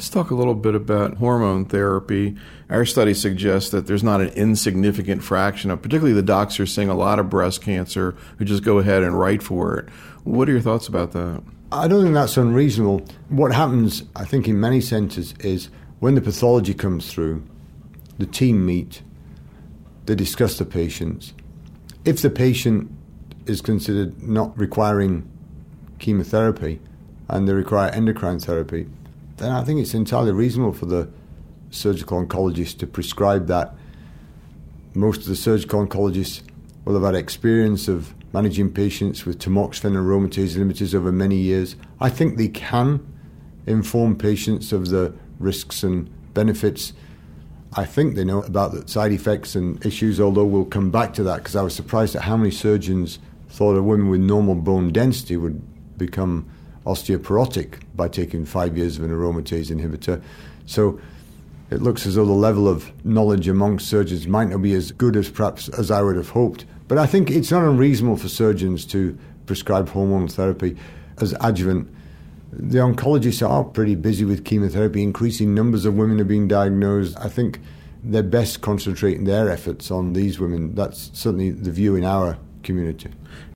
Let's talk a little bit about hormone therapy. Our study suggests that there's not an insignificant fraction of, particularly the docs who are seeing a lot of breast cancer, who just go ahead and write for it. What are your thoughts about that? I don't think that's unreasonable. What happens, I think, in many centres is when the pathology comes through, the team meet, they discuss the patients. If the patient is considered not requiring chemotherapy and they require endocrine therapy, then I think it's entirely reasonable for the surgical oncologist to prescribe that. Most of the surgical oncologists will have had experience of managing patients with tamoxifen and aromatase inhibitors over many years. I think they can inform patients of the risks and benefits. I think they know about the side effects and issues, although we'll come back to that, because I was surprised at how many surgeons thought a woman with normal bone density would become osteoporotic by taking 5 years of an aromatase inhibitor. So it looks as though the level of knowledge amongst surgeons might not be as good as perhaps as I would have hoped. But I think it's not unreasonable for surgeons to prescribe hormone therapy as adjuvant. The oncologists are pretty busy with chemotherapy. Increasing numbers of women are being diagnosed. I think they're best concentrating their efforts on these women. That's certainly the view in our community.